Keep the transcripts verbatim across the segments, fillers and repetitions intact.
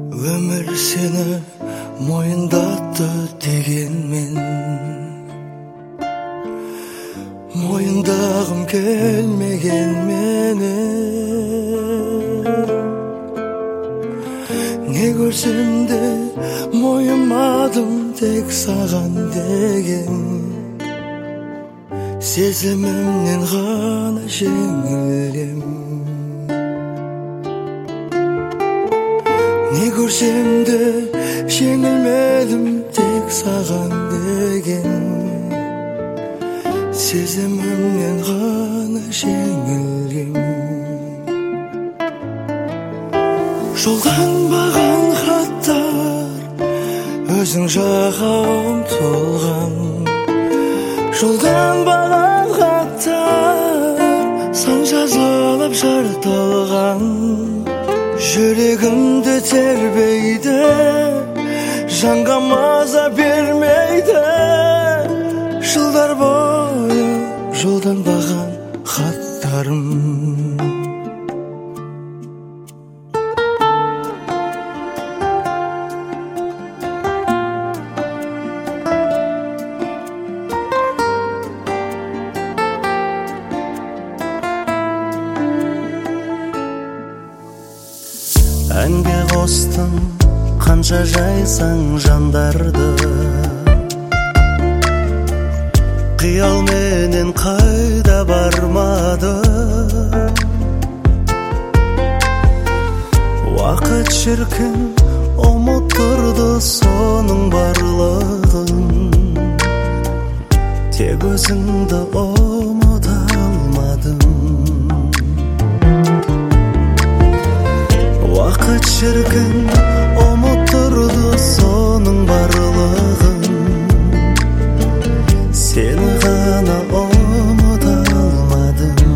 Өмір сені мойындатты дегенмен мойындағым келмеген менің. Не көрсем де мойымадым тек саған деген. Сезімімнен ғана жеңілем. Не көрсем де жеңілмедім тек саған деген. Сезімімнен ғана жеңілгем. Жолданбаған хаттар өзің жаққа ұмтылған. Жолданбаған хаттар сан жазылып жыртылған. Жүрегімді тербейді, жанға маза бермейді. Жылдар бойы жолданбаған хаттарым. Әнге қостың қанша жайсаң жандарды. Қиялменен қайда бармады. Уақыт шіркін ұмыттырды соның барлығын. Тек өзіңді ұмыта алмадым. Уақыт шіркін ұмыттырды соның барлығын. Сені ғана ұмыта алмадым.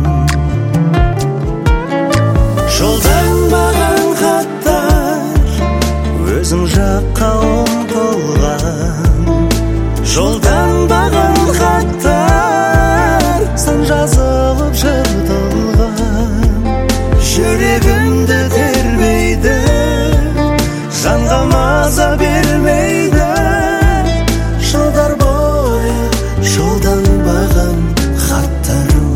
Жолданбаған хаттар өзің жаққа ұмтылған. Жолданбаған хаттар сан жазылып жыртылған. Жүрегімді тербейді, жанға маза бермейді. Жылдар бойы жолданбаған хаттарым.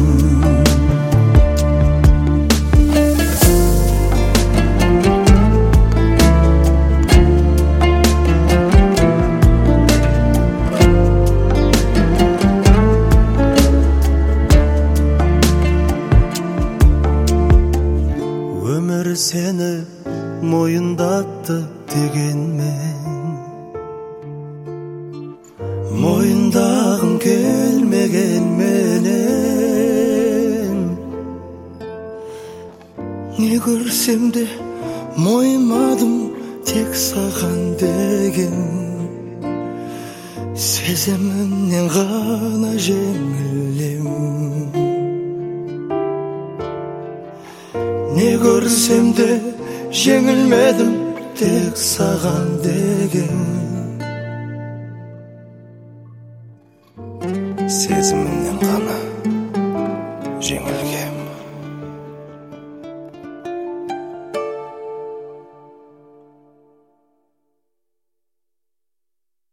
Өмір сені мойындатты дегенмен мойындағым келмеген менен. Не көрсем де мойымадым тек саған деген. Сезімімнен ғана жеңілем. Не көрсем де жеңілмедім тек саған деген. Сезімімнен ғана жеңілем.